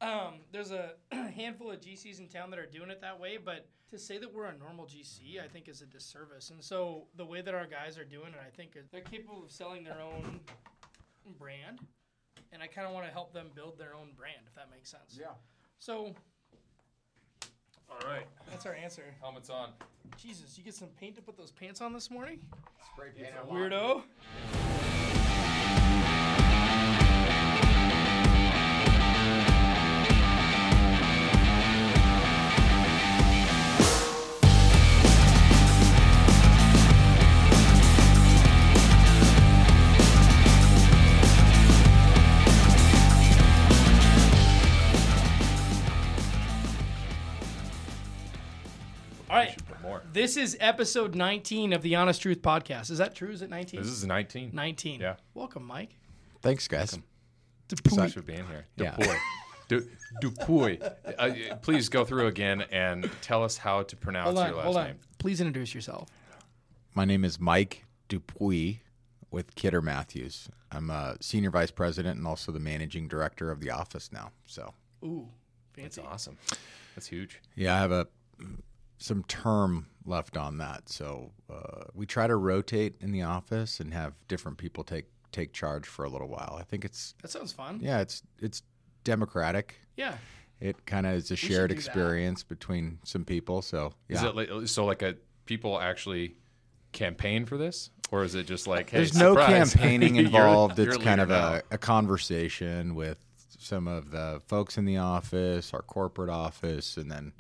There's a handful of GCs in town that are doing it that way, but to say that we're a normal GC, I think is a disservice. And so the way that our guys are doing it, I think they're capable of selling their own brand, and I kind of want to help them build their own brand, if that makes sense. Yeah. So, All right. that's our answer. Helmets on. Jesus, you get some paint to put those pants on this morning? Spray paint. Weirdo. All right. Put more. This is episode 19 of the Honest Truth podcast. Is that true? Is it 19? This is 19. 19. Yeah. Welcome, Mike. Thanks, guys. Thanks for being here. Yeah. Dupuy. Dupuy. Please go through again and tell us how to pronounce your last name. Please introduce yourself. My name is Mike Dupuy with Kidder Matthews. I'm a senior vice president and also the managing director of the office now. So, Ooh, That's fancy. awesome. That's huge. yeah, I have some term left on that. So we try to rotate in the office and have different people take charge for a little while. I think That sounds fun. it's democratic. Yeah. It kind of is a should shared do that. experience between some people. So Is yeah. it people actually campaign for this? Or is it just like, hey, There's no surprise. campaigning You're- involved. you're It's kind of leader a conversation with some of the folks in the office, our corporate office, and then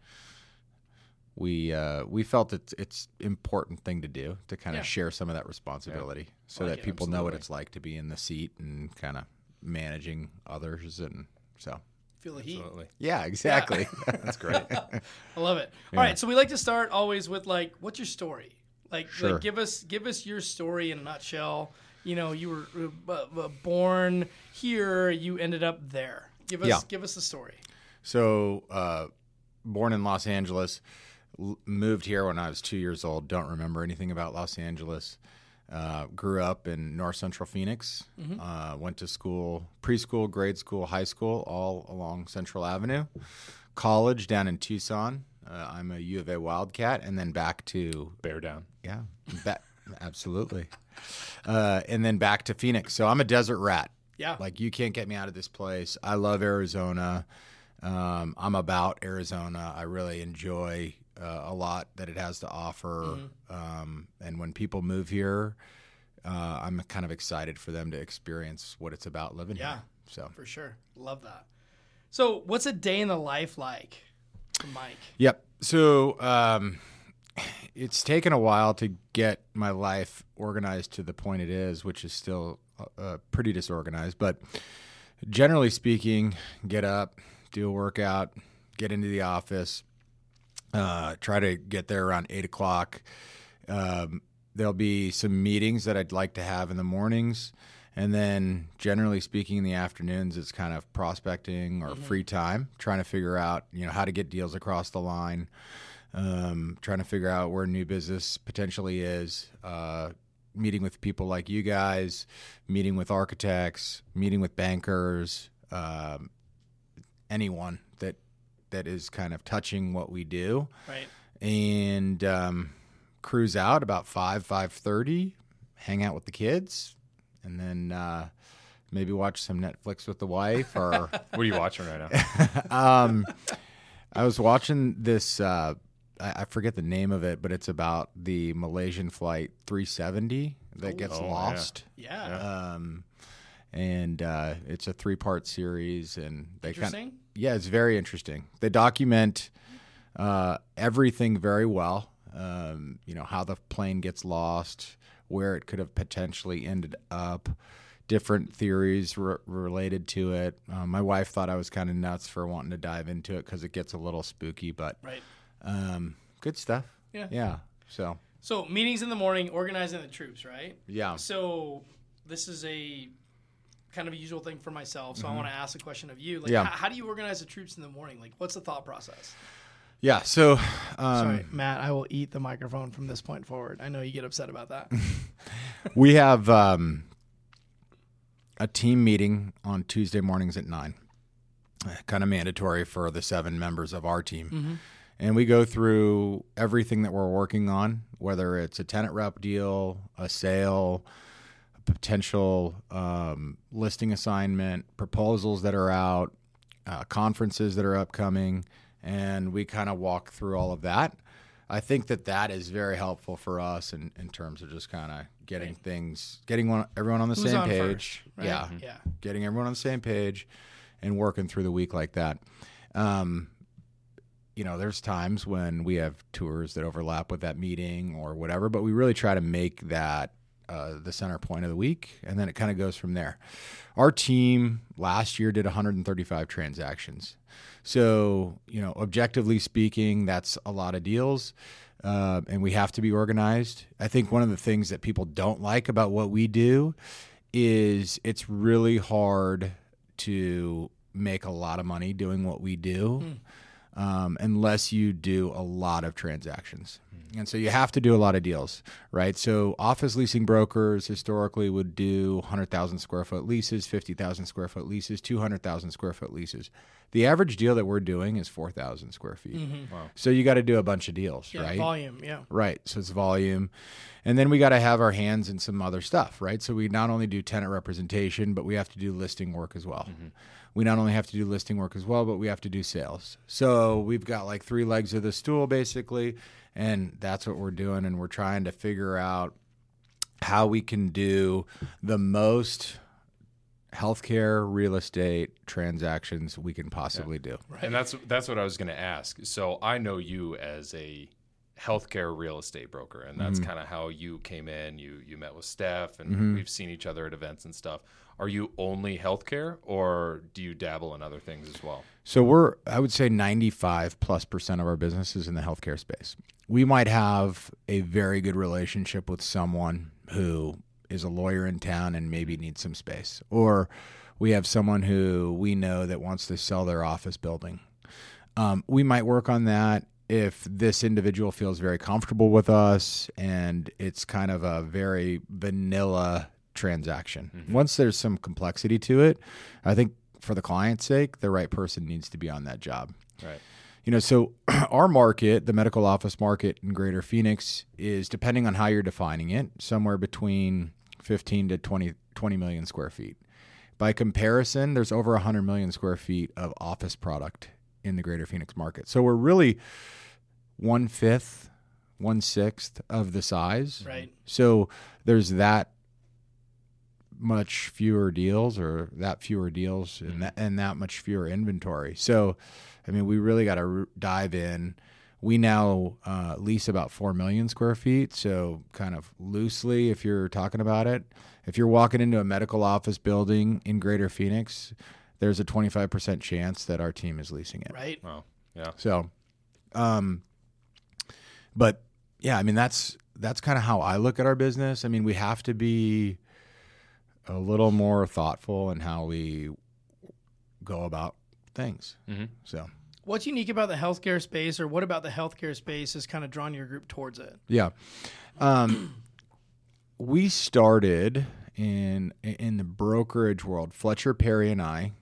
we felt it's important thing to do to kind of Yeah. share some of that responsibility so Like that it, people know what absolutely. it's like to be in the seat and kind of managing others. And so, Feel the heat. Absolutely. yeah, exactly. That's great. I love it. All right, so we like to start always with what's your story? Sure. Give us your story in a nutshell. You know, you were born here, you ended up there. Give us the story. So, born in Los Angeles, moved here when I was 2 years old. Don't remember anything about Los Angeles. Grew up in North Central Phoenix. Went to school, preschool, grade school, high school, all along Central Avenue. College down in Tucson. I'm a U of A Wildcat, and then back to Bear down. absolutely, and then back to Phoenix. So I'm a desert rat. Yeah. Like, you can't get me out of this place. I love Arizona. I'm about Arizona. I really enjoy a lot that it has to offer. And when people move here, I'm kind of excited for them to experience what it's about living Yeah. here. So, For sure. Love that. So what's a day in the life like for Mike? yep. So it's taken a while to get my life organized to the point it is, which is still pretty disorganized. But generally speaking, get up, do a workout, get into the office, try to get there around 8 o'clock. There'll be some meetings that I'd like to have in the mornings. And then generally speaking, in the afternoons, it's kind of prospecting or free time, trying to figure out, how to get deals across the line, trying to figure out where new business potentially is, meeting with people like you guys, meeting with architects, meeting with bankers, anyone that is kind of touching what we do. Right. And cruise out about 5:30, hang out with the kids, and then maybe watch some Netflix with the wife. Or What are you watching right now? I was watching this, I forget the name of it, but it's about the Malaysian flight 370 that gets Oh, yeah. lost. Yeah. And it's a 3-part series, and they Interesting. it's very interesting. They document everything very well. How the plane gets lost, where it could have potentially ended up, different theories related to it. My wife thought I was kind of nuts for wanting to dive into it because it gets a little spooky, but Right. good stuff. Yeah. Yeah. So, meetings in the morning, organizing the troops, right? yeah. So this is a kind of a usual thing for myself. So I want to ask a question of you. Yeah. How do you organize the troops in the morning? What's the thought process? Yeah. So, Sorry, Matt, I will eat the microphone from this point forward. I know you get upset about that. we have a team meeting on Tuesday mornings at 9. kind of mandatory for the 7 members of our team. And we go through everything that we're working on, whether it's a tenant rep deal, a sale, a potential listing assignment, proposals that are out, conferences that are upcoming, and we kind of walk through all of that. I think that is very helpful for us in terms of just kind of getting everyone on the same page. First, right? Yeah. Getting everyone on the same page and working through the week like that. There's times when we have tours that overlap with that meeting or whatever, but we really try to make that the center point of the week, and then it kind of goes from there. Our team last year did 135 transactions. So, objectively speaking, that's a lot of deals, and we have to be organized. I think one of the things that people don't like about what we do is it's really hard to make a lot of money doing what we do. Unless you do a lot of transactions. And so you have to do a lot of deals, right? So office leasing brokers historically would do 100,000 square foot leases, 50,000 square foot leases, 200,000 square foot leases. The average deal that we're doing is 4,000 square feet. Wow. So you got to do a bunch of deals, right? Volume, yeah. Right. So it's volume. And then we got to have our hands in some other stuff, right? So we not only do tenant representation, but we have to do listing work as well. We not only have to do listing work as well, but we have to do sales. So we've got like 3 legs of the stool basically, and that's what we're doing. And we're trying to figure out how we can do the most healthcare real estate transactions we can possibly do. Right. And that's what I was going to ask. So I know you as a healthcare real estate broker, and that's kind of how you came in. You met with Steph, and we've seen each other at events and stuff. Are you only healthcare, or do you dabble in other things as well? So I would say 95+% of our business is in the healthcare space. We might have a very good relationship with someone who is a lawyer in town and maybe needs some space, or we have someone who we know that wants to sell their office building. We might work on that if this individual feels very comfortable with us and it's kind of a very vanilla transaction. Once there's some complexity to it, I think for the client's sake, the right person needs to be on that job. Right. So our market, the medical office market in Greater Phoenix, is, depending on how you're defining it, somewhere between 15 to 20 million square feet. By comparison, there's over 100 million square feet of office product in the Greater Phoenix market. So we're really 1/5, 1/6 of the size. Right. So there's that much fewer deals, and that much fewer inventory. So, I mean, we really got to dive in. We now lease about 4 million square feet. So kind of loosely, if you're talking about it, if you're walking into a medical office building in Greater Phoenix, there's a 25% chance that our team is leasing it. Right. Wow. Yeah. So, but yeah, I mean, that's kind of how I look at our business. I mean, we have to be a little more thoughtful in how we go about things. So what's unique about the healthcare space, or what about the healthcare space has kind of drawn your group towards it? Yeah. We started in the brokerage world. Fletcher Perry and I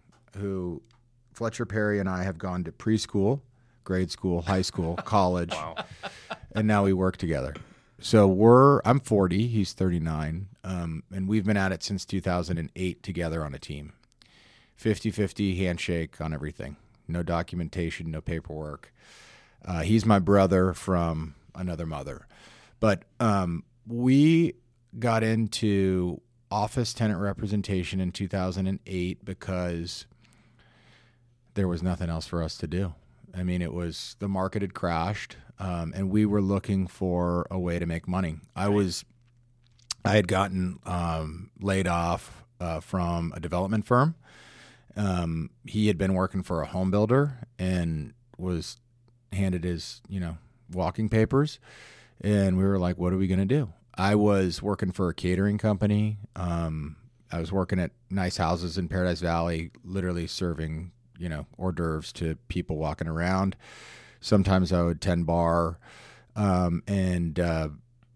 have gone to preschool, grade school, high school, college, and now we work together. So I'm 40, he's 39, and we've been at it since 2008 together on a team. 50-50 handshake on everything. No documentation, no paperwork. He's my brother from another mother. But we got into office tenant representation in 2008 because there was nothing else for us to do. I mean, the market had crashed, and we were looking for a way to make money. I had gotten laid off from a development firm. He had been working for a home builder and was handed his, walking papers. And we were like, what are we going to do? I was working for a catering company. I was working at nice houses in Paradise Valley, literally serving, hors d'oeuvres to people walking around. Sometimes I would tend bar. And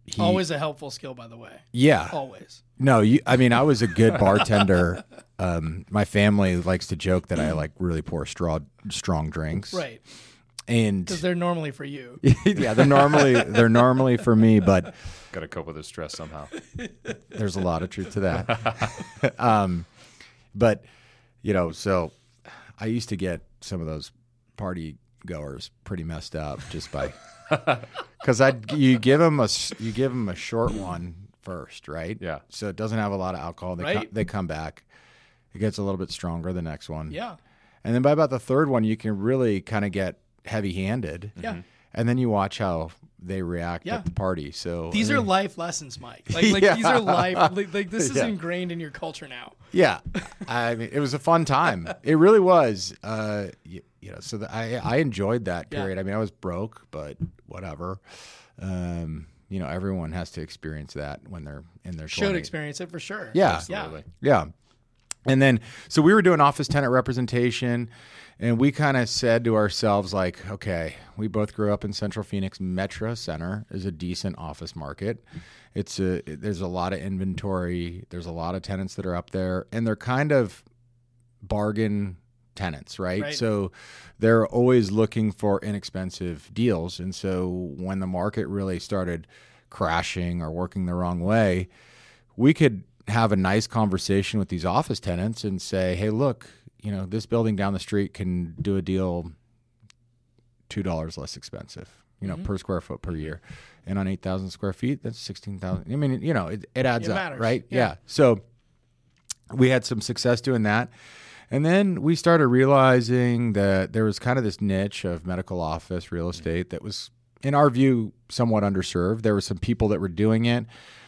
Always a helpful skill, by the way. Yeah. Always. No, I mean, I was a good bartender. My family likes to joke that I like really pour strong drinks. Right. And because they're normally for you. Yeah, they're normally for me, but got to cope with the stress somehow. There's a lot of truth to that. But so I used to get some of those party goers pretty messed up just by because you give them a short one first, right? Yeah. So it doesn't have a lot of alcohol. They come back. It gets a little bit stronger the next one. Yeah. And then by about the third one, you can really kind of get heavy-handed. Yeah. And then you watch how they react at the party. So these are life lessons, Mike. Like these are life. Like this is ingrained in your culture now. Yeah. I mean, it was a fun time. It really was. So I enjoyed that period. I mean, I was broke, but whatever. Everyone has to experience that when they're in their 20s. Should experience it for sure. Yeah. Absolutely. Yeah. And then, so we were doing office tenant representation, and we kind of said to ourselves, like, okay, we both grew up in Central Phoenix. Metro Center is a decent office market. There's a lot of inventory. There's a lot of tenants that are up there, and they're kind of bargain tenants, right? So they're always looking for inexpensive deals. And so when the market really started crashing or working the wrong way, we could have a nice conversation with these office tenants and say, hey, look, this building down the street can do a deal $2 less expensive, per square foot per year. And on 8,000 square feet, that's 16,000. I mean, it adds up, matters. right? Yeah. So we had some success doing that. And then we started realizing that there was kind of this niche of medical office real estate that was, in our view, somewhat underserved. There were some people that were doing it.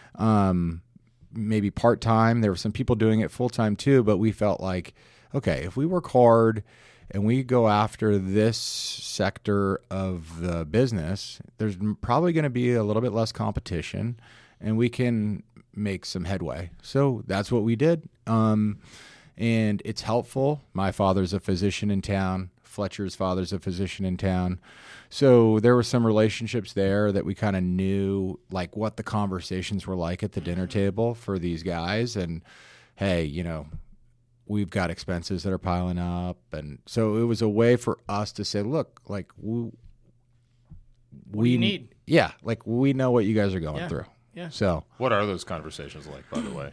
Maybe part-time. There were some people doing it full-time too, but we felt like, okay, if we work hard and we go after this sector of the business, there's probably going to be a little bit less competition and we can make some headway. So that's what we did. And it's helpful. My father's a physician in town. Fletcher's father's a physician in town. So there were some relationships there that we kind of knew like what the conversations were like at the dinner table for these guys. And hey, we've got expenses that are piling up. And so it was a way for us to say, look, like what do you need? Yeah. Like we know what you guys are going through. Yeah. So what are those conversations like, by the way?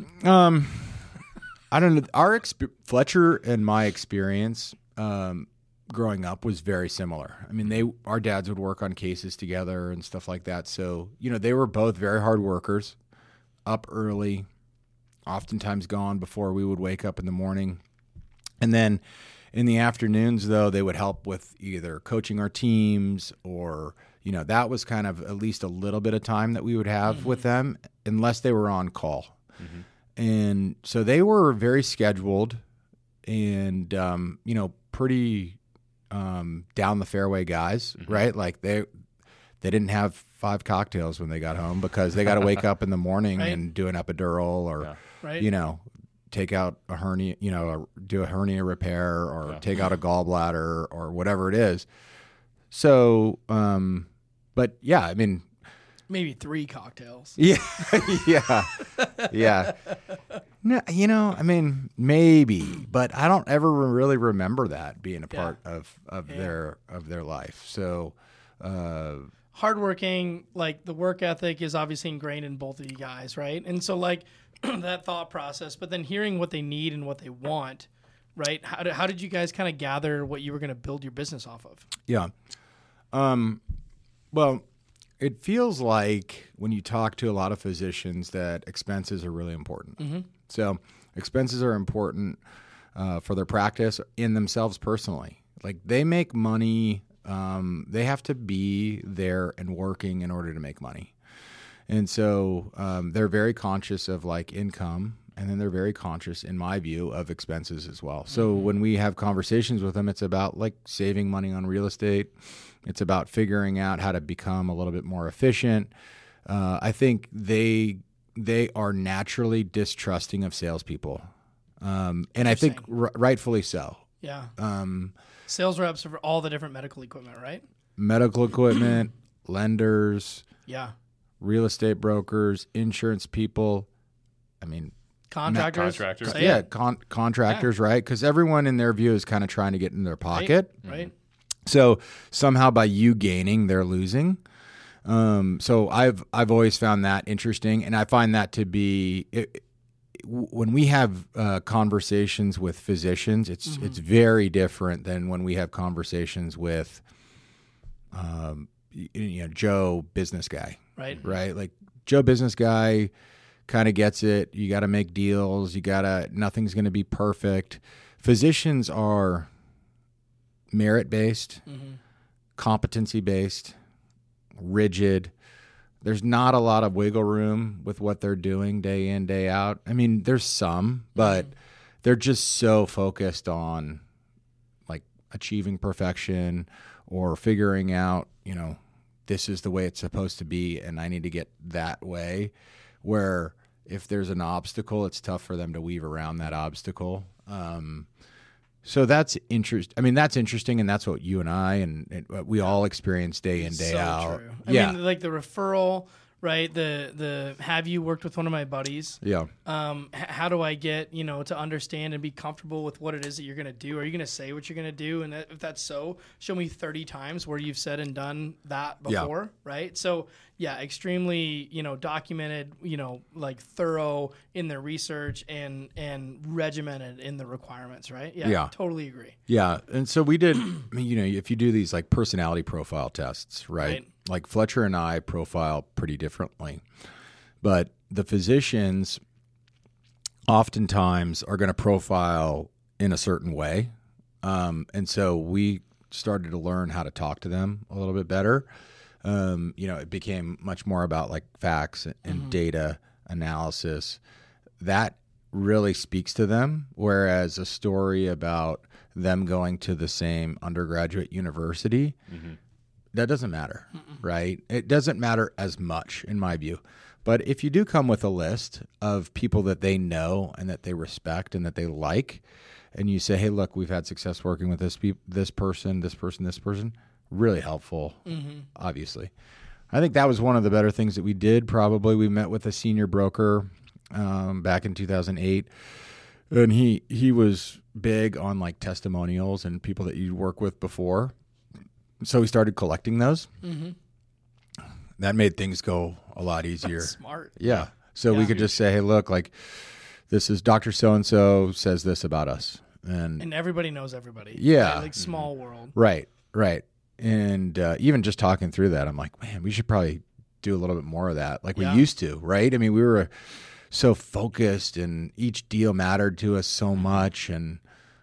I don't know. Fletcher and my experience, growing up was very similar. I mean, our dads would work on cases together and stuff like that. So, they were both very hard workers, up early, oftentimes gone before we would wake up in the morning. And then in the afternoons, though, they would help with either coaching our teams or, that was kind of at least a little bit of time that we would have with them unless they were on call. Mm-hmm. And so they were very scheduled and, pretty down the fairway guys, right? Like they didn't have 5 cocktails when they got home because they got to wake up in the morning and do an epidural or, take out a hernia, do a hernia repair or take out a gallbladder or whatever it is. So, but yeah, I mean, maybe 3 cocktails. Yeah. Yeah. No, I mean, maybe, but I don't ever really remember that being a part of their life. So, hardworking, like the work ethic is obviously ingrained in both of you guys, right? And so like that thought process, but then hearing what they need and what they want, right? How did you guys kind of gather what you were going to build your business off of? Yeah. Well, it feels like when you talk to a lot of physicians that expenses are really important. Mm-hmm. So expenses are important for their practice in themselves personally. Like they make money. They have to be there and working in order to make money. And so they're very conscious of like income. And then they're very conscious, in my view, of expenses as well. So when we have conversations with them, it's about like saving money on real estate. It's about figuring out how to become a little bit more efficient. I think they are naturally distrusting of salespeople, and I think rightfully so. Yeah. Sales reps for all the different medical equipment, right? Medical equipment, lenders. Yeah. real estate brokers, insurance people. I mean, Contractors. Contractors. yeah, contractors, right? Because everyone in their view is kind of trying to get in their pocket. Right. So somehow by you gaining, they're losing. So I've always found that interesting, and I find that to be when we have conversations with physicians, it's very different than when we have conversations with Joe business guy. Right? Like Joe business guy kind of gets it. You got to make deals. Nothing's going to be perfect. Physicians are merit-based, competency-based, rigid. There's not a lot of wiggle room with what they're doing day in, day out. I mean, there's some, but they're just so focused on like achieving perfection or figuring out, this is the way it's supposed to be and I need to get that way, where if there's an obstacle, it's tough for them to weave around that obstacle. So that's That's interesting, and that's what you and I and we all experience day in, day out. True. I mean, like the referral, right? The have you worked with one of my buddies? Yeah. How do I get to understand and be comfortable with what it is that you're going to do? Are you going to say what you're going to do? And if that's so, show me 30 times where you've said and done that before, right? So yeah, extremely documented, like thorough in their research and regimented in the requirements, right? Yeah. Totally agree. Yeah, and so we did. If you do these like personality profile tests, right? Like Fletcher and I profile pretty differently, but the physicians oftentimes are going to profile in a certain way, and so we started to learn how to talk to them a little bit better. It became much more about like facts and data analysis that really speaks to them. Whereas a story about them going to the same undergraduate university, that doesn't matter, right? It doesn't matter as much in my view. But if you do come with a list of people that they know and that they respect and that they like, and you say, hey, look, we've had success working with this person, really helpful, obviously. I think that was one of the better things that we did. Probably we met with a senior broker back in 2008, and he was big on like testimonials and people that you'd work with before. So we started collecting those. That made things go a lot easier. That's smart. Yeah. So we could just say, hey, look, like this is Dr. So-and-so says this about us. And everybody knows everybody. Yeah. Right? Like small world. Right. And even just talking through that, I'm like, man, we should probably do a little bit more of that like we used to, right? I mean, we were so focused and each deal mattered to us so much. And,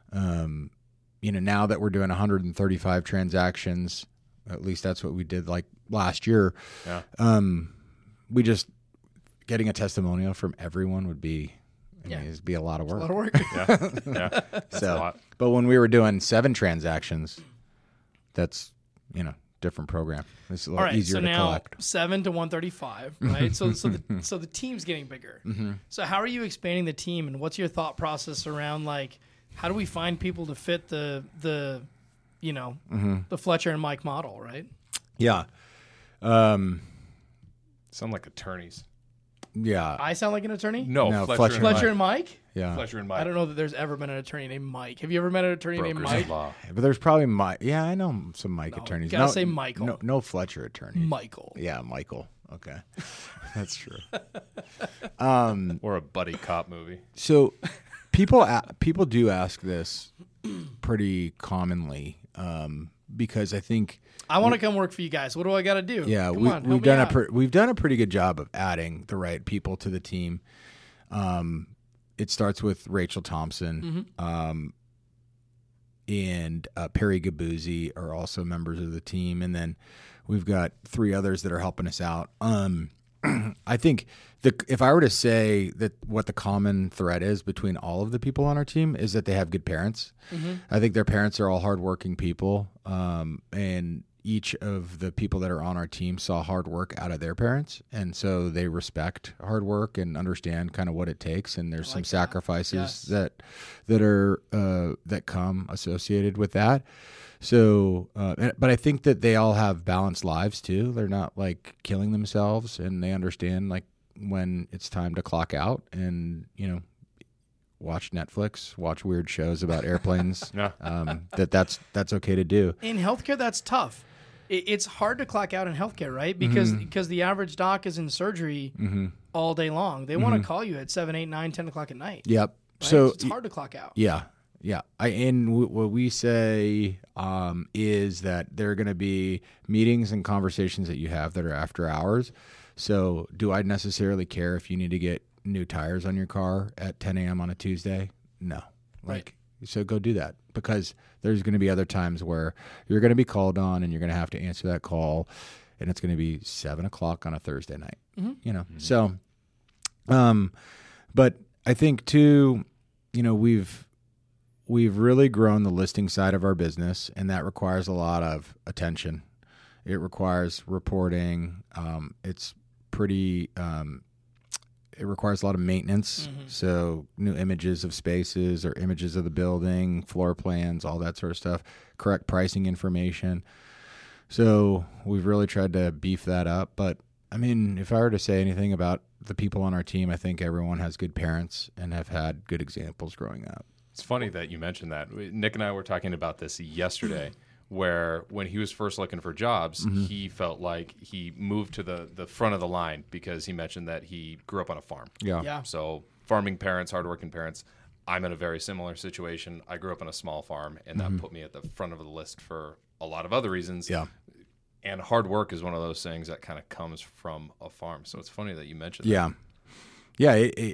now that we're doing 135 transactions, at least that's what we did like last year. Yeah. We just getting a testimonial from everyone would be, it'd be a lot of work. It's a lot of work. Yeah. That's a lot. But when we were doing 7 transactions, that's, different program. It's a little easier to collect. All right, so now 7 to 135, right? so the team's getting bigger. So how are you expanding the team, and what's your thought process around like how do we find people to fit the Fletcher and Mike model, right? Yeah. Sound like attorneys. Yeah. I sound like an attorney? No, Fletcher and Mike? Yeah. Fletcher and Mike. I don't know that there's ever been an attorney named Mike. Have you ever met an attorney named Brokers Mike? of law. But there's probably Mike. Yeah, I know some Mike attorneys. Gotta say Michael. No Fletcher attorneys. Michael. Yeah, Michael. Okay. That's true. Or a buddy cop movie. So people do ask this pretty commonly because I think I want to come work for you guys. What do I got to do? Yeah, we've done a pretty good job of adding the right people to the team. It starts with Rachel Thompson, and Perry Gabuzzi are also members of the team, and then we've got 3 others that are helping us out. I think if I were to say that what the common thread is between all of the people on our team is that they have good parents. I think their parents are all hardworking people, and each of the people that are on our team saw hard work out of their parents, and so they respect hard work and understand kind of what it takes. And there's some sacrifices that are that come associated with that. So, but I think that they all have balanced lives too. They're not like killing themselves, and they understand like when it's time to clock out and, watch Netflix, watch weird shows about airplanes. That's okay to do. In healthcare, that's tough. It's hard to clock out in healthcare, right? Because the average doc is in surgery all day long. They want to call you at 7, 8, 9, 10 o'clock at night. Yep. Right? So it's hard to clock out. Yeah. Yeah. What we say is that there are going to be meetings and conversations that you have that are after hours. So do I necessarily care if you need to get new tires on your car at 10 a.m. on a Tuesday? No. So go do that, because there's going to be other times where you're going to be called on and you're going to have to answer that call, and it's going to be 7 o'clock on a Thursday night, So, but I think too, we've really grown the listing side of our business, and that requires a lot of attention. It requires reporting. It's pretty, it requires a lot of maintenance. So new images of spaces or images of the building, floor plans, all that sort of stuff, correct pricing information. So we've really tried to beef that up. But I mean, if I were to say anything about the people on our team, I think everyone has good parents and have had good examples growing up. It's funny that you mentioned that. Nick and I were talking about this yesterday, where when he was first looking for jobs, he felt like he moved to the front of the line because he mentioned that he grew up on a farm. Yeah. So farming parents, hardworking parents. I'm in a very similar situation. I grew up on a small farm, and that put me at the front of the list for a lot of other reasons. Yeah. And hard work is one of those things that kind of comes from a farm. So it's funny that you mentioned that. Yeah. Yeah,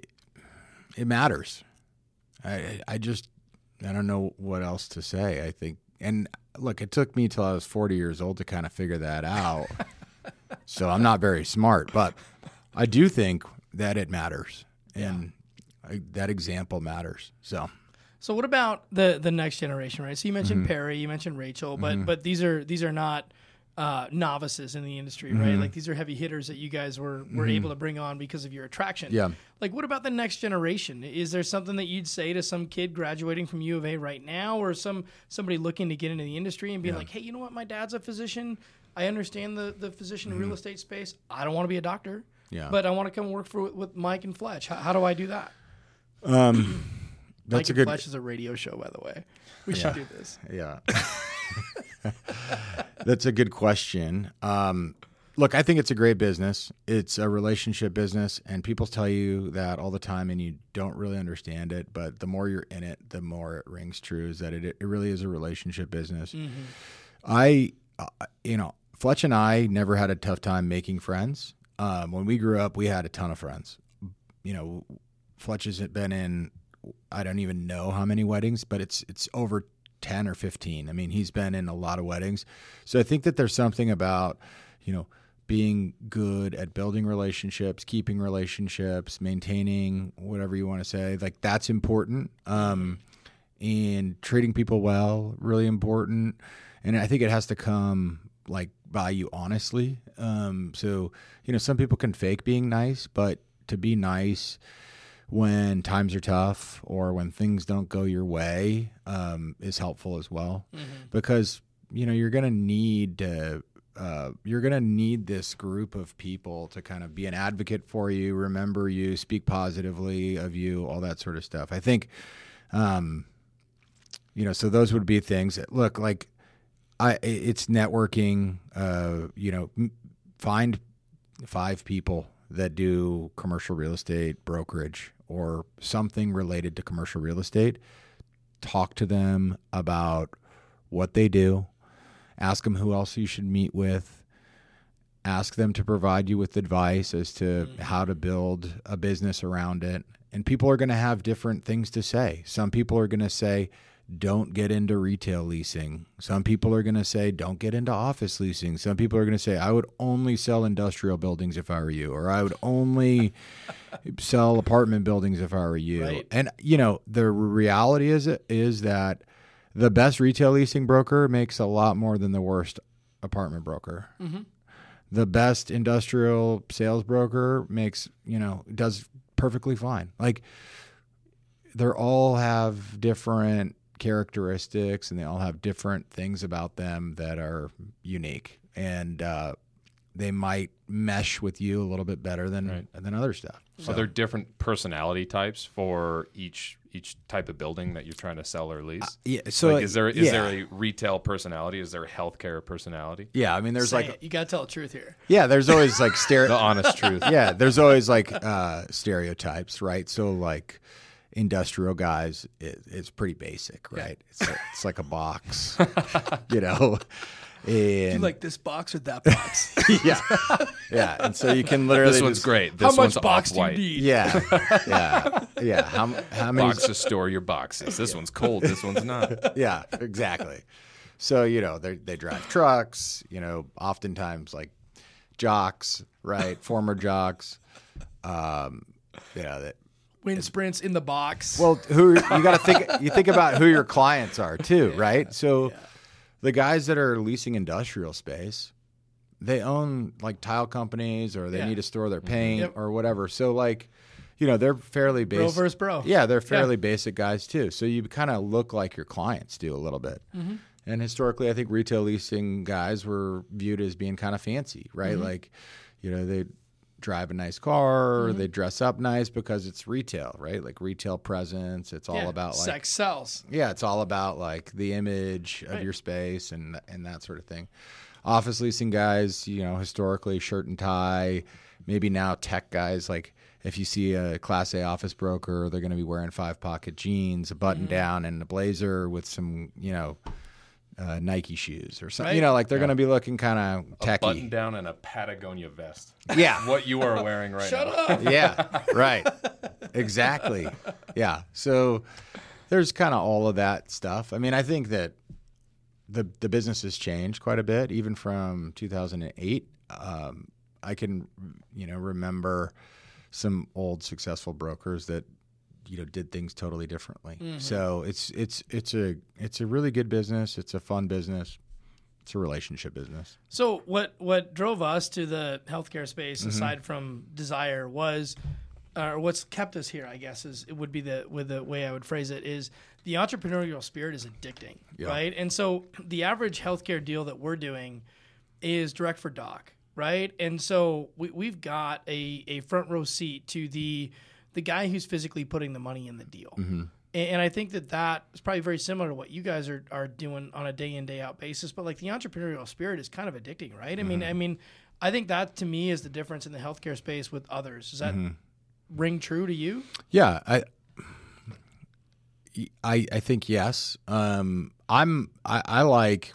it matters. I don't know what else to say. I think, and look, it took me till I was 40 years old to kind of figure that out. So I'm not very smart, but I do think that it matters, and that example matters. So what about the next generation, right? So you mentioned Perry, you mentioned Rachel, but these are not novices in the industry, right? Like these are heavy hitters that you guys were able to bring on because of your attraction. Yeah. Like, what about the next generation? Is there something that you'd say to some kid graduating from U of A right now, or somebody looking to get into the industry and being like, hey, you know what? My dad's a physician. I understand the physician real estate space. I don't want to be a doctor, but I want to come work with Mike and Fletch. How do I do that? That's Mike and Fletch is a radio show, by the way. We should do this. Yeah. That's a good question. Look, I think it's a great business. It's a relationship business, and people tell you that all the time, and you don't really understand it. But the more you're in it, the more it rings true, is that it really is a relationship business. Fletch and I never had a tough time making friends. When we grew up, we had a ton of friends. Fletch has been in, I don't even know how many weddings, but it's over 10 or 15. I mean, he's been in a lot of weddings. So I think that there's something about, being good at building relationships, keeping relationships, maintaining whatever you want to say, like that's important. And treating people well, really important. And I think it has to come like by you honestly. So, some people can fake being nice, but to be nice when times are tough or when things don't go your way is helpful as well, because you're going to need this group of people to kind of be an advocate for you, remember you, speak positively of you, all that sort of stuff. I think so those would be things that, look, like it's networking. Find 5 people that do commercial real estate brokerage or something related to commercial real estate. Talk to them about what they do. Ask them who else you should meet with. Ask them to provide you with advice as to how to build a business around it. And people are going to have different things to say. Some people are going to say, don't get into retail leasing. Some people are going to say, don't get into office leasing. Some people are going to say, I would only sell industrial buildings if I were you, or I would only sell apartment buildings if I were you. Right. And, the reality is that the best retail leasing broker makes a lot more than the worst apartment broker. The best industrial sales broker does perfectly fine. Like, they all have different characteristics and they all have different things about them that are unique, and they might mesh with you a little bit better than other stuff. So are there different personality types for each type of building that you're trying to sell or lease? Yeah. So like, is there a retail personality? Is there a healthcare personality? Yeah. I mean, there's you gotta tell the truth here. Yeah, there's always like The honest truth. Yeah, there's always like stereotypes, right? So like industrial guys, it's pretty basic, right? It's like a box, you know. And you like this box or that box? yeah. And so you can literally. This one's great. This how one's much box do you off-white. need? Yeah. How many Box to store your boxes. This one's cold. This one's not. Yeah, exactly. So they drive trucks. Oftentimes like jocks, right? Former jocks. That. Wind sprints in the box. Well, you got to think. You think about who your clients are too, right? So. Yeah. The guys that are leasing industrial space, they own like tile companies, or they need to store their paint or whatever. So like, they're fairly basic. Bro versus bro. Yeah, they're fairly basic guys too. So you kind of look like your clients do a little bit. And historically, I think retail leasing guys were viewed as being kind of fancy, right? Like, they drive a nice car, they dress up nice because it's retail, right? Like retail presence. It's all about like sex sells. Yeah, it's all about like the image of your space and that sort of thing. Office leasing guys, historically shirt and tie. Maybe now tech guys, like if you see a Class A office broker, they're going to be wearing 5-pocket jeans, a button down, and a blazer with some, Nike shoes or something. Like they're going to be looking kind of techy. A button down and a Patagonia vest. Yeah. What you are wearing right now. Shut up. Yeah, right. Exactly. Yeah. So there's kind of all of that stuff. I mean, I think that the business has changed quite a bit, even from 2008. I can, remember some old successful brokers that did things totally differently. So it's a really good business. It's a fun business. It's a relationship business. So what drove us to the healthcare space, aside from desire, was, or what's kept us here, I guess, would be the way I would phrase it, is the entrepreneurial spirit is addicting, right? And so the average healthcare deal that we're doing is direct for doc, right? And so we've got a front row seat to the guy who's physically putting the money in the deal. And I think that is probably very similar to what you guys are doing on a day in, day out basis. But like the entrepreneurial spirit is kind of addicting, right? I mean, I think that to me is the difference in the healthcare space with others. Does that ring true to you? Yeah, I think yes. I like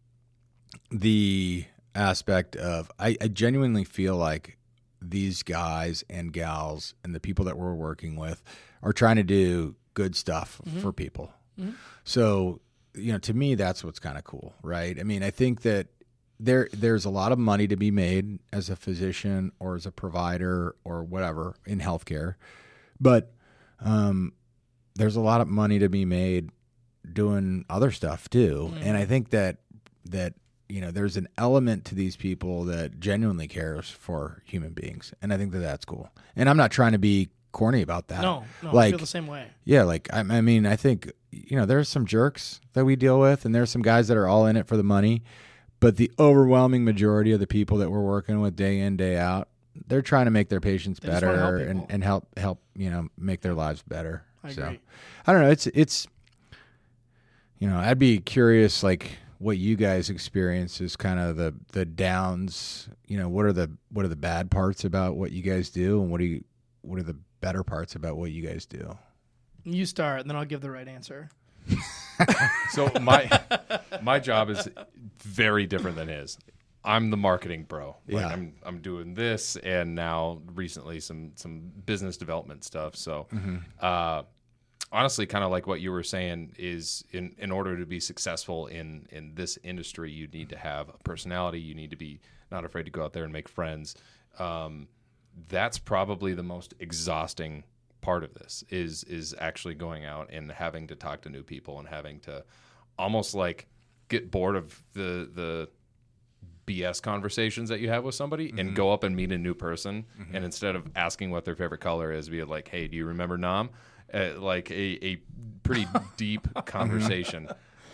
the aspect of I genuinely feel like these guys and gals and the people that we're working with are trying to do good stuff for people. So, to me, that's what's kind of cool, right? I mean, I think that there's a lot of money to be made as a physician or as a provider or whatever in healthcare, but there's a lot of money to be made doing other stuff too. And I think that there's an element to these people that genuinely cares for human beings. And I think that that's cool. And I'm not trying to be corny about that. No, I feel the same way. Yeah, like, I mean, I think, there's some jerks that we deal with, and there's some guys that are all in it for the money. But the overwhelming majority of the people that we're working with day in, day out, they're trying to make their patients better and help make their lives better. I agree. I don't know. It's I'd be curious, like, what you guys experience is kind of the downs. What are the bad parts about what you guys do, and what are the better parts about what you guys do? You start, and then I'll give the right answer. So my job is very different than his. I'm the marketing bro. Like, Yeah. I'm doing this, and now recently some business development stuff. So honestly, kind of like what you were saying, is in order to be successful in this industry, you need to have a personality. You need to be not afraid to go out there and make friends. That's probably the most exhausting part of this is actually going out and having to talk to new people and having to almost like get bored of the BS conversations that you have with somebody and go up and meet a new person. And instead of asking what their favorite color is, be like, hey, do you remember Nam? Like a pretty deep conversation.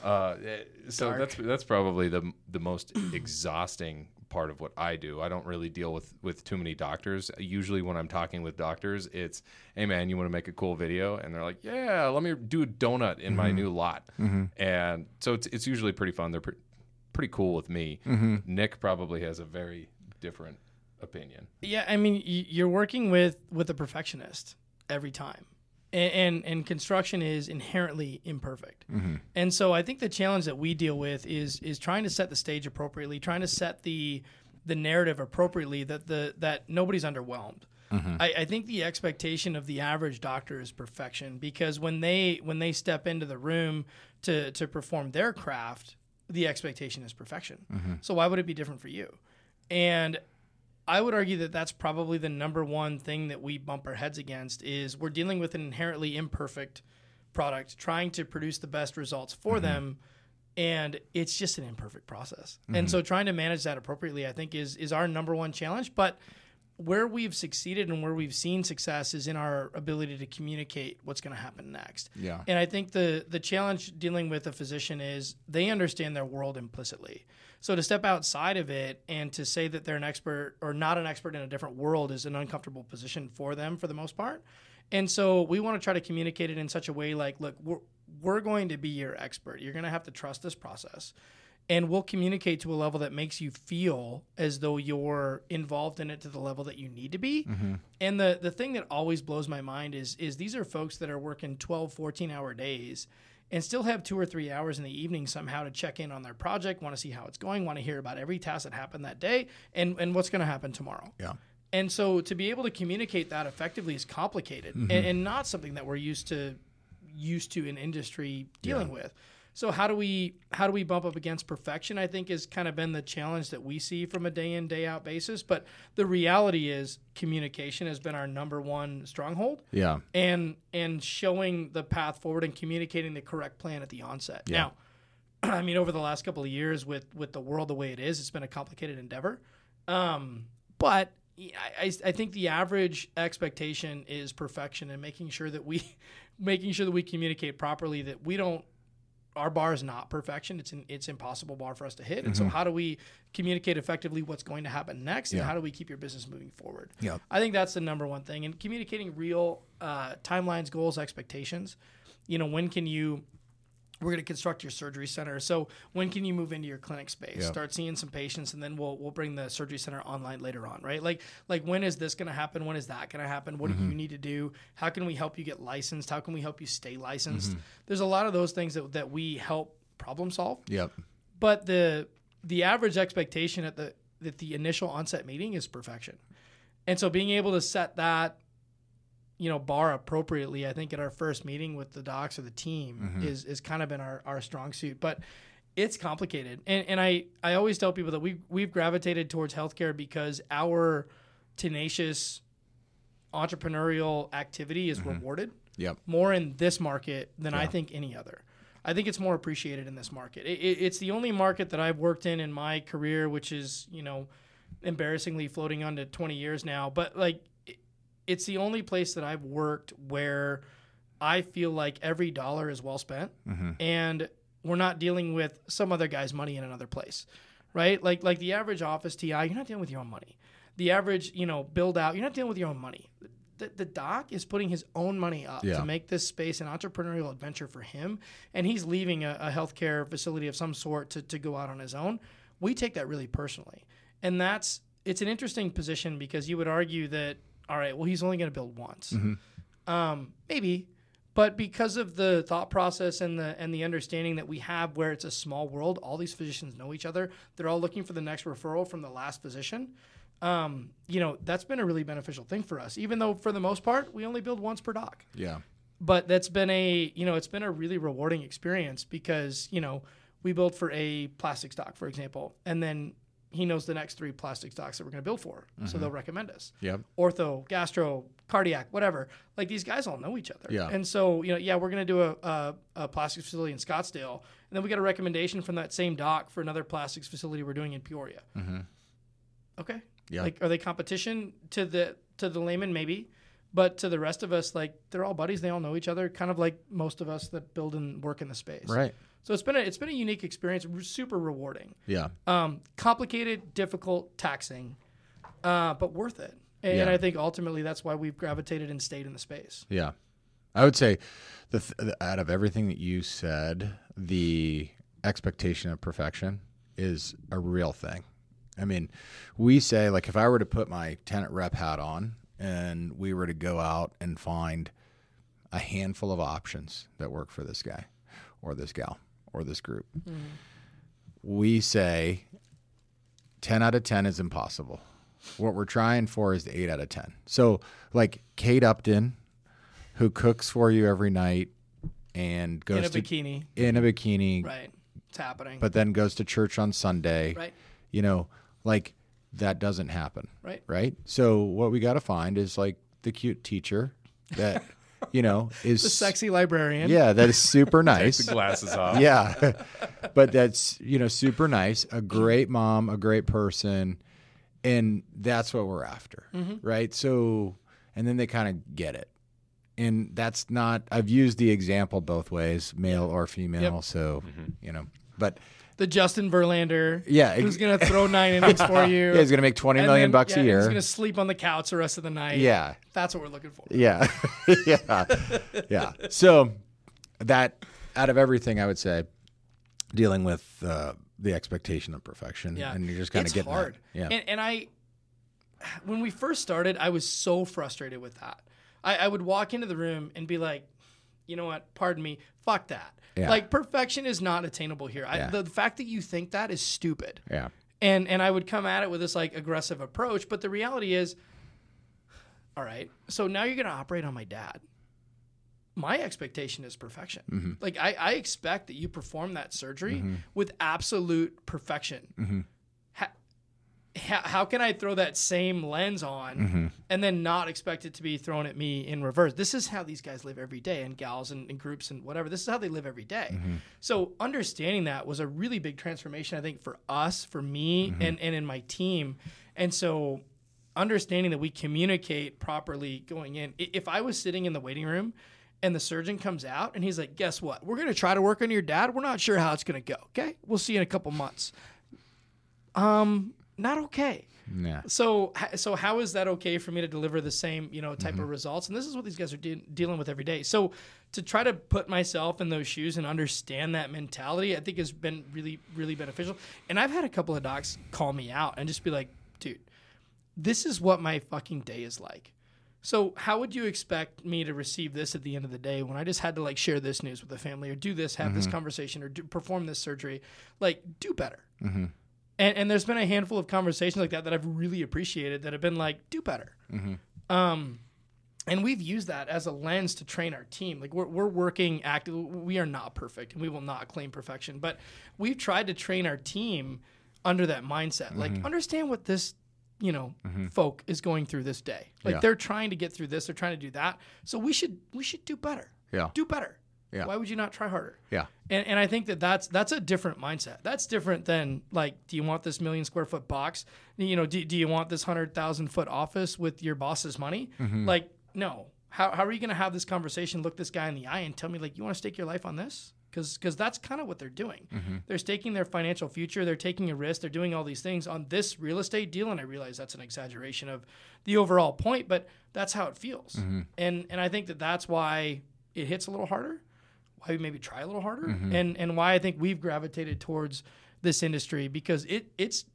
So that's probably the most exhausting part of what I do. I don't really deal with too many doctors. Usually when I'm talking with doctors, it's, hey man, you want to make a cool video? And they're like, yeah, let me do a donut in my new lot. And so it's usually pretty fun. They're pretty cool with me. Nick probably has a very different opinion. Yeah, I mean, you're working with a perfectionist every time. And construction is inherently imperfect. And so I think the challenge that we deal with is trying to set the stage appropriately, trying to set the narrative appropriately that nobody's underwhelmed. I think the expectation of the average doctor is perfection, because when they step into the room to perform their craft, the expectation is perfection. So why would it be different for you? And I would argue that that's probably the number one thing that we bump our heads against, is we're dealing with an inherently imperfect product, trying to produce the best results for them, and it's just an imperfect process. And so trying to manage that appropriately, I think, is our number one challenge. But where we've succeeded and where we've seen success is in our ability to communicate what's going to happen next. Yeah. And I think the challenge dealing with a physician is they understand their world implicitly. So to step outside of it and to say that they're an expert or not an expert in a different world is an uncomfortable position for them for the most part. And so we want to try to communicate it in such a way like, look, we're going to be your expert. You're going to have to trust this process. And we'll communicate to a level that makes you feel as though you're involved in it to the level that you need to be. And the thing that always blows my mind is these are folks that are working 12, 14-hour days and still have 2 or 3 hours in the evening somehow to check in on their project, want to see how it's going, want to hear about every task that happened that day and what's going to happen tomorrow. Yeah. And so to be able to communicate that effectively is complicated and not something that we're used to in industry dealing with. So how do we bump up against perfection, I think, has kind of been the challenge that we see from a day in, day out basis. But the reality is communication has been our number one stronghold. Yeah. And showing the path forward and communicating the correct plan at the onset. Yeah. Now, I mean, over the last couple of years with the world the way it is, it's been a complicated endeavor. But I think the average expectation is perfection, and making sure that we communicate properly, that our bar is not perfection. It's impossible bar for us to hit. And so how do we communicate effectively what's going to happen next, and how do we keep your business moving forward? Yeah. I think that's the number one thing. And communicating real timelines, goals, expectations. We're going to construct your surgery center. So when can you move into your clinic space? Yeah. Start seeing some patients, and then we'll bring the surgery center online later on, right? Like when is this going to happen? When is that going to happen? What do you need to do? How can we help you get licensed? How can we help you stay licensed? There's a lot of those things that we help problem solve. Yep. But the average expectation at the initial onset meeting is perfection. And so being able to set that bar appropriately, I think at our first meeting with the docs or the team is kind of been our strong suit. But it's complicated. And I always tell people that we've gravitated towards healthcare because our tenacious entrepreneurial activity is rewarded more in this market than I think any other. I think it's more appreciated in this market. It's the only market that I've worked in my career, which is, embarrassingly floating on to 20 years now. But it's the only place that I've worked where I feel like every dollar is well spent, and we're not dealing with some other guy's money in another place, right? Like the average office TI, you're not dealing with your own money. The average, build out, you're not dealing with your own money. The doc is putting his own money up to make this space an entrepreneurial adventure for him, and he's leaving a healthcare facility of some sort to go out on his own. We take that really personally, and it's an interesting position, because you would argue that, all right, well, he's only going to build once. Maybe. But because of the thought process and the understanding that we have, where it's a small world, all these physicians know each other. They're all looking for the next referral from the last physician. That's been a really beneficial thing for us, even though for the most part, we only build once per doc. Yeah. But that's been it's been a really rewarding experience, because, we built for a plastics doc, for example, and then he knows the next 3 plastics docs that we're going to build for. So they'll recommend us. Yep. Ortho, gastro, cardiac, whatever. Like these guys all know each other. Yeah. And so, we're going to do a plastics facility in Scottsdale. And then we got a recommendation from that same doc for another plastics facility we're doing in Peoria. Okay. Yeah. Like, are they competition to the layman? Maybe. But to the rest of us, like, they're all buddies. They all know each other, kind of like most of us that build and work in the space. Right. So it's been a unique experience, super rewarding. Yeah. Complicated, difficult, taxing, but worth it. And I think ultimately that's why we've gravitated and stayed in the space. Yeah. I would say out of everything that you said, the expectation of perfection is a real thing. I mean, we say, like, if I were to put my tenant rep hat on and we were to go out and find a handful of options that work for this guy or this gal or this group, we say 10 out of 10 is impossible. What we're trying for is the 8 out of 10. So, like Kate Upton, who cooks for you every night and goes in a bikini, right? It's happening. But then goes to church on Sunday, right? Like that doesn't happen, right? Right. So what we got to find is like the cute teacher that is the sexy librarian. Yeah, that is super nice. Take the glasses off. Yeah, but that's super nice. A great mom, a great person, and that's what we're after, right? So, and then they kind of get it. And that's not, I've used the example both ways, male or female. Yep. So, but the Justin Verlander, yeah, who's going to throw 9 innings for you. Yeah, he's going to make $20 million bucks a year. He's going to sleep on the couch the rest of the night. Yeah. That's what we're looking for. Yeah. Yeah. So that, out of everything, I would say, dealing with the expectation of perfection. Yeah. And you're just kind of getting hard. That. Yeah. And when we first started, I was so frustrated with that. I would walk into the room and be like, you know what? Pardon me. Fuck that. Yeah. Like, perfection is not attainable here. Yeah. The fact that you think that is stupid. Yeah. And I would come at it with this like aggressive approach, but the reality is, all right, so now you're going to operate on my dad. My expectation is perfection. Mm-hmm. Like, I expect that you perform that surgery with absolute perfection. Mm-hmm. How can I throw that same lens on and then not expect it to be thrown at me in reverse? This is how these guys live every day, and gals and groups and whatever. This is how they live every day. So understanding that was a really big transformation, I think, for us, for me, and in my team. And so understanding that we communicate properly going in. If I was sitting in the waiting room and the surgeon comes out and he's like, guess what? We're going to try to work on your dad. We're not sure how it's going to go. Okay. We'll see you in a couple months. Not okay. Yeah. So how is that okay for me to deliver the same, type of results? And this is what these guys are dealing with every day. So to try to put myself in those shoes and understand that mentality, I think has been really, really beneficial. And I've had a couple of docs call me out and just be like, dude, this is what my fucking day is like. So how would you expect me to receive this at the end of the day when I just had to like share this news with the family or do this, have this conversation or perform this surgery? Like, do better. And there's been a handful of conversations like that I've really appreciated that have been like, do better. And we've used that as a lens to train our team. Like we're working actively. We are not perfect and we will not claim perfection, but we've tried to train our team under that mindset. Like understand what this, folk is going through this day. Like they're trying to get through this. They're trying to do that. So we should do better. Yeah. Do better. Yeah. Why would you not try harder? Yeah. And I think that's a different mindset. That's different than like, do you want this 1 million square foot box? Do you want this 100,000 foot office with your boss's money? Like, no. How are you going to have this conversation, look this guy in the eye and tell me like, you want to stake your life on this? Because that's kind of what they're doing. They're staking their financial future. They're taking a risk. They're doing all these things on this real estate deal. And I realize that's an exaggeration of the overall point, but that's how it feels. And I think that's why it hits a little harder. Why we maybe try a little harder, and why I think we've gravitated towards this industry because it's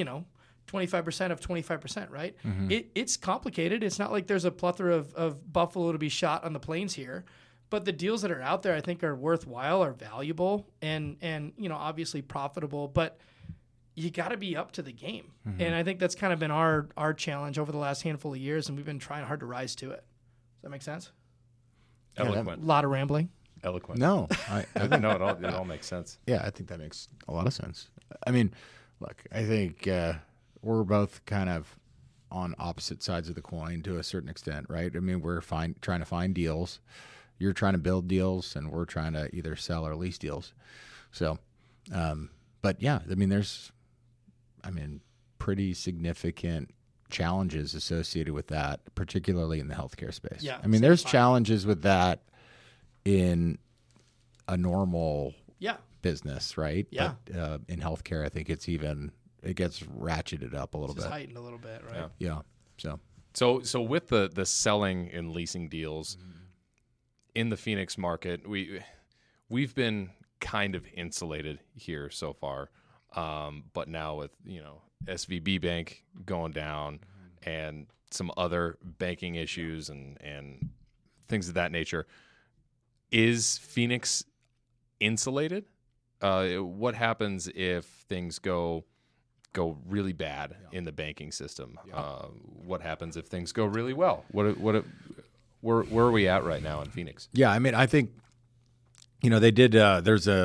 25% of 25%, right? It's complicated. It's not like there's a plethora of buffalo to be shot on the plains here, but the deals that are out there I think are worthwhile, are valuable, and obviously profitable. But you got to be up to the game, and I think that's kind of been our challenge over the last handful of years, and we've been trying hard to rise to it. Does that make sense? Eloquent. A lot of rambling. Eloquent. No, I think no, it all makes sense. Yeah, I think that makes a lot of sense. I mean, Look, I think we're both kind of on opposite sides of the coin to a certain extent, right? I mean, we're trying to find deals. You're trying to build deals, and we're trying to either sell or lease deals. So, but yeah, I mean, there's pretty significant challenges associated with that, particularly in the healthcare space. Yeah, I mean, there's challenges with that in a normal business, right? Yeah. But in healthcare, I think it gets ratcheted up a little bit. Heightened a little bit, right? Yeah. So with the selling and leasing deals in the Phoenix market, we've been kind of insulated here so far, but now with SVB Bank going down and some other banking issues and things of that nature, is Phoenix insulated? What happens if things go really bad in the banking system? What happens if things go really well? Where are we at right now in Phoenix? Yeah, I mean, I think they did. I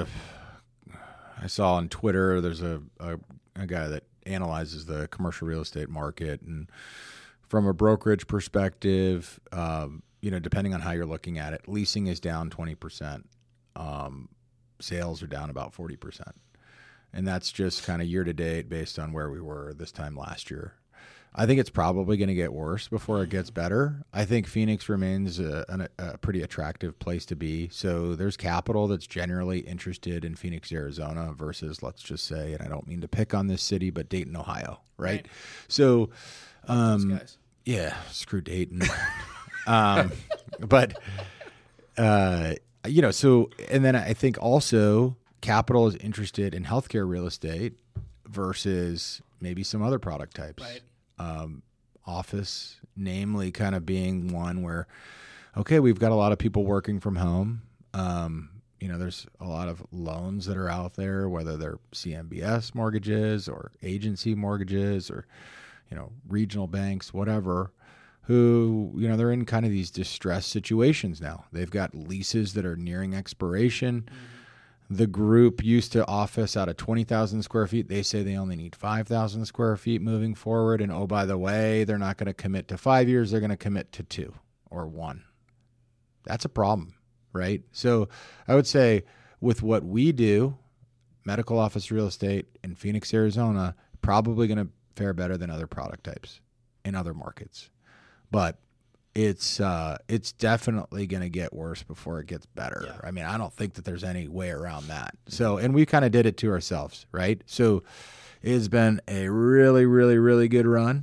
saw on Twitter there's a guy that analyzes the commercial real estate market, and from a brokerage perspective, depending on how you're looking at it, leasing is down 20%. Sales are down about 40%. And that's just kind of year to date based on where we were this time last year. I think it's probably going to get worse before it gets better. I think Phoenix remains a pretty attractive place to be. So there's capital that's generally interested in Phoenix, Arizona versus, let's just say, and I don't mean to pick on this city, but Dayton, Ohio, right? So, Those guys. yeah, screw Dayton. But, so, and then I think also capital is interested in healthcare real estate versus maybe some other product types. Right. Office, namely kind of being one where, okay, we've got a lot of people working from home. There's a lot of loans that are out there, whether they're CMBS mortgages or agency mortgages or, regional banks, whatever, who, they're in kind of these distressed situations now. They've got leases that are nearing expiration. The group used to office out of 20,000 square feet. They say they only need 5,000 square feet moving forward. And, oh, by the way, they're not going to commit to 5 years. They're going to commit to 2 or 1. That's a problem, right? So I would say with what we do, medical office real estate in Phoenix, Arizona, probably going to fare better than other product types in other markets. But it's definitely going to get worse before it gets better. Yeah. I mean, I don't think that there's any way around that. So, and we kind of did it to ourselves, right? So it's been a really, really, really good run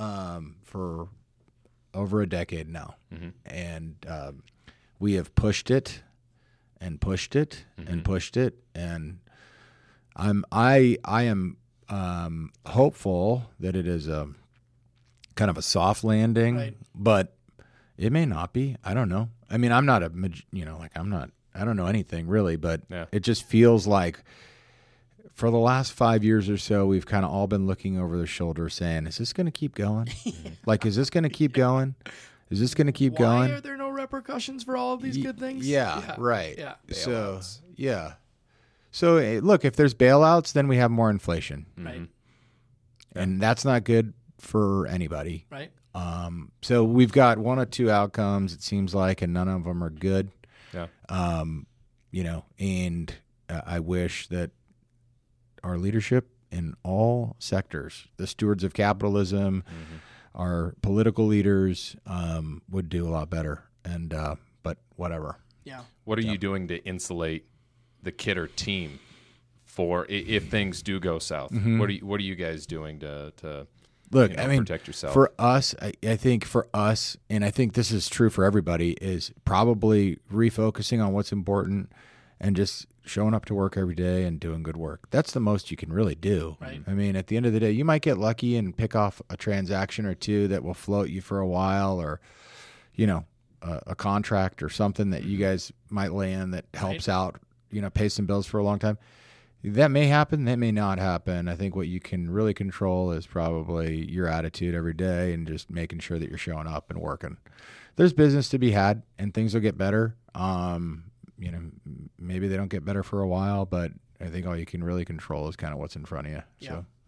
for over a decade now. And we have pushed it and pushed it and pushed it. And I am hopeful that it is a kind of a soft landing, Right. but it may not be. I don't know. I mean, I'm not I don't know anything really, but it just feels like for the last 5 years or so, we've kind of all been looking over their shoulder saying, is this going to keep going? Is this going to keep going? Is this going to keep going? Why are there no repercussions for all of these good things? Yeah, right. Yeah. So, yeah. So, look, if there's bailouts, then we have more inflation. Right. And that's not good for anybody. Right. So we've got one or two outcomes, it seems like, and none of them are good. Yeah. And I wish that our leadership in all sectors, the stewards of capitalism, our political leaders, would do a lot better. And but whatever. Yeah. What are you doing to insulate the Kidder team for if things do go south? What are you guys doing to Look, I mean, protect yourself? For us, I think for us, and I think this is true for everybody, is probably refocusing on what's important and just showing up to work every day and doing good work. That's the most you can really do. Right. I mean, at the end of the day, you might get lucky and pick off a transaction or two that will float you for a while, or, a contract or something that you guys might land that helps out, pay some bills for a long time. That may happen. That may not happen. I think what you can really control is probably your attitude every day and just making sure that you're showing up and working. There's business to be had, and things will get better. Maybe they don't get better for a while, but I think all you can really control is kind of what's in front of you. Yeah. So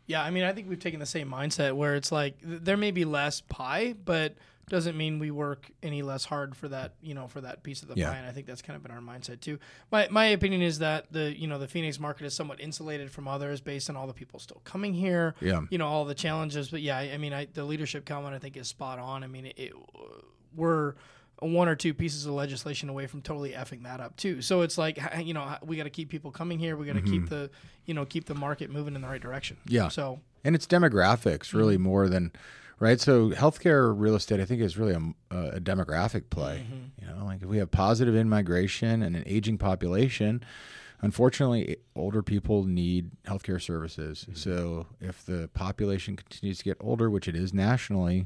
Yeah, I mean, I think we've taken the same mindset where it's like there may be less pie, but doesn't mean we work any less hard for that, for that piece of the pie. And I think that's kind of been our mindset too. My opinion is that the Phoenix market is somewhat insulated from others based on all the people still coming here. Yeah. All the challenges. But yeah, I mean, the leadership comment I think is spot on. I mean, we're one or two pieces of legislation away from totally effing that up too. So it's like, we got to keep people coming here. We got to keep the market moving in the right direction. Yeah. So, and it's demographics really more than, right? So healthcare real estate, I think, is really a demographic play. Like if we have positive in-migration and an aging population, unfortunately, older people need healthcare services. So if the population continues to get older, which it is nationally,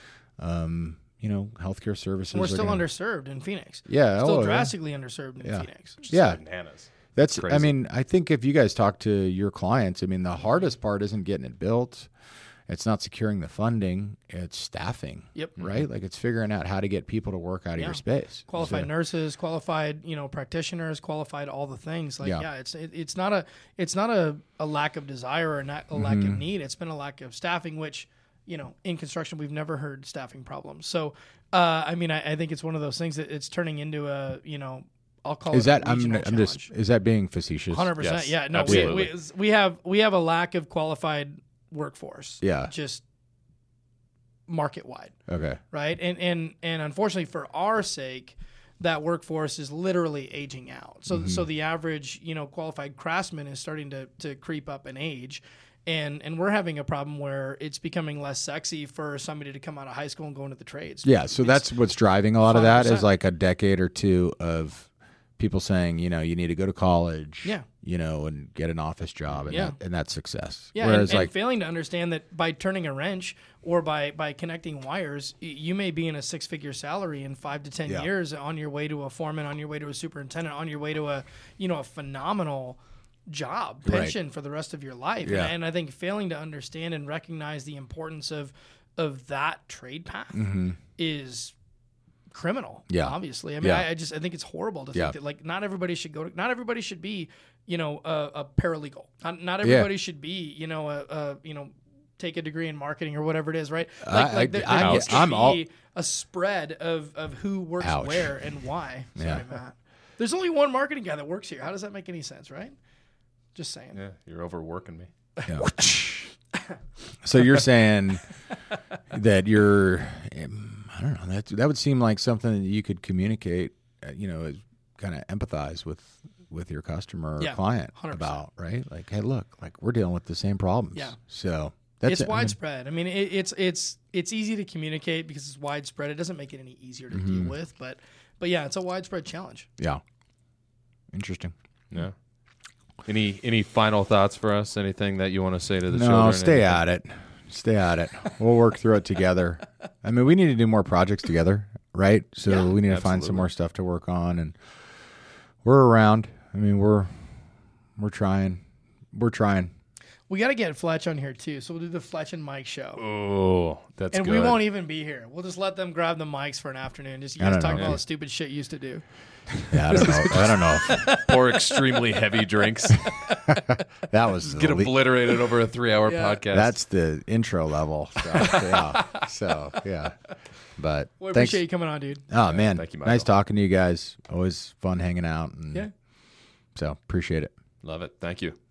healthcare services. We're still underserved in Phoenix. Yeah. Still drastically underserved in Phoenix. Yeah. Bananas. That's, crazy. I mean, I think if you guys talk to your clients, I mean, the hardest part isn't getting it built. It's not securing the funding. It's staffing. Yep. Right? Like it's figuring out how to get people to work out of your space. Qualified nurses, qualified, practitioners, qualified all the things. Like it's not a lack of desire or a lack of need. It's been a lack of staffing, which in construction we've never heard staffing problems. So I mean I think it's one of those things that it's turning into a I'll call is it that a regional I'm just challenge. is that being facetious? 100%. Yes, Yeah. No, absolutely. we have a lack of qualified workforce. Yeah. Just market wide. Okay. Right. And unfortunately for our sake, that workforce is literally aging out. So so the average, qualified craftsman is starting to creep up in age. And we're having a problem where it's becoming less sexy for somebody to come out of high school and go into the trades. Yeah, so that's what's driving a lot of that 100%. is like a decade or two of people saying, you need to go to college, and get an office job, and that's success. Yeah, Whereas and failing to understand that by turning a wrench or by connecting wires, you may be in a 6-figure salary in 5 to 10 years on your way to a foreman, on your way to a superintendent, on your way to a phenomenal job, pension for the rest of your life. Yeah. And I think failing to understand and recognize the importance of that trade path is criminal. Yeah. Obviously. I mean, I think it's horrible to think that like not everybody should be, a paralegal. Not everybody should be, take a degree in marketing or whatever it is, right? There needs to be a spread of who works where and why. Sorry, Matt. There's only one marketing guy that works here. How does that make any sense, right? Just saying. Yeah, you're overworking me. Yeah. So you're saying that I don't know, that would seem like something that you could communicate, kind of empathize with your customer or client 100%. about, right? Like, hey, look, like we're dealing with the same problems. Yeah. So that's it's widespread. I mean, it's easy to communicate because it's widespread. It doesn't make it any easier to deal with, but yeah, it's a widespread challenge. Yeah. Interesting. Yeah. Any final thoughts for us? Anything that you want to say to the children? No, stay at it. Stay at it. We'll work through it together. I mean, we need to do more projects together, right? So we need to find some more stuff to work on, and we're around. I mean, we're trying. We're trying. We got to get Fletch on here too, so we'll do the Fletch and Mike show. Oh, that's and good. we won't even be here. We'll just let them grab the mics for an afternoon. Just you guys talk about all the stupid shit you used to do. Yeah, I don't know. Pour extremely heavy drinks. That was Get obliterated over a 3-hour podcast. That's the intro level. So, yeah. But Well, I appreciate you coming on, dude. Oh, man. Thank you, Michael. Nice talking to you guys. Always fun hanging out. And Yeah. So appreciate it. Love it. Thank you.